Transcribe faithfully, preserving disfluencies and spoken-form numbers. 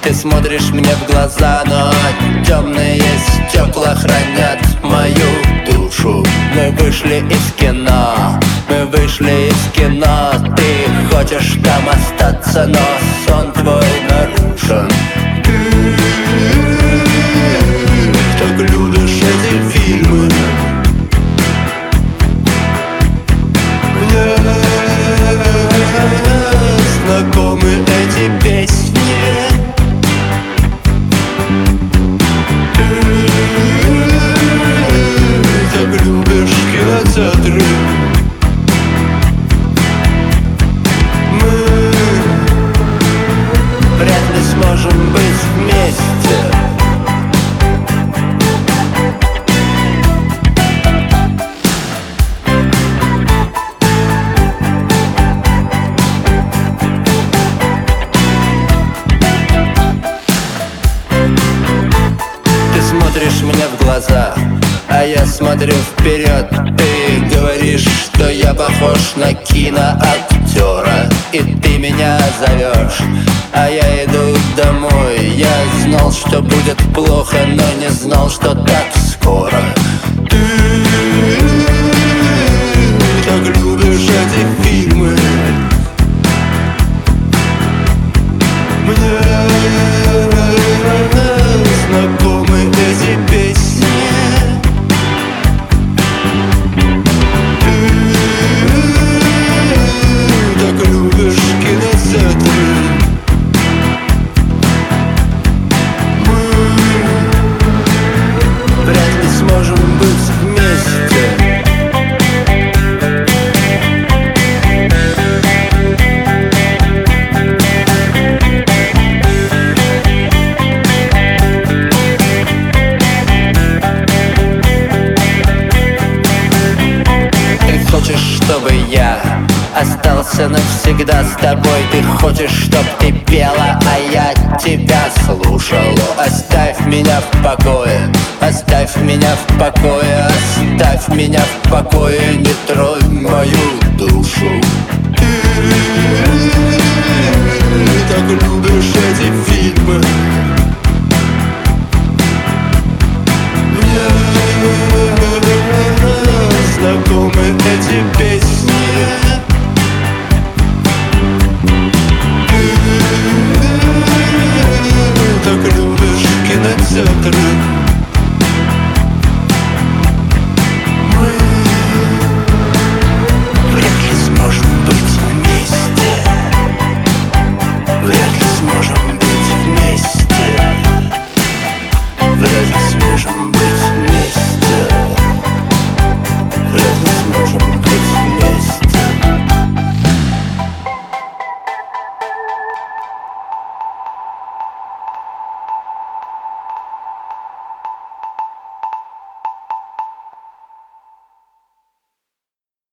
Ты смотришь мне в глаза, но темные стекла хранят мою душу. Мы вышли из кино, мы вышли из кино. Ты хочешь там остаться, но сон твой нарушен. Ты так любишь эти фильмы. Мне знакомы эти песни. Кинотеатры. Мы вряд ли сможем быть вместе. Ты смотришь мне в глаза, а я смотрю вперед. Ты говоришь, что я похож на киноактера, и ты меня зовешь, а я иду домой. Я знал, что будет плохо, но не знал, что так скоро. Ты так любишь эти фильмы. Мне знакомы эти песни. Чтобы я остался навсегда с тобой. Ты хочешь, чтоб ты пела, а я тебя слушал. Оставь меня в покое, оставь меня в покое, оставь меня в покое, не тронь мою душу.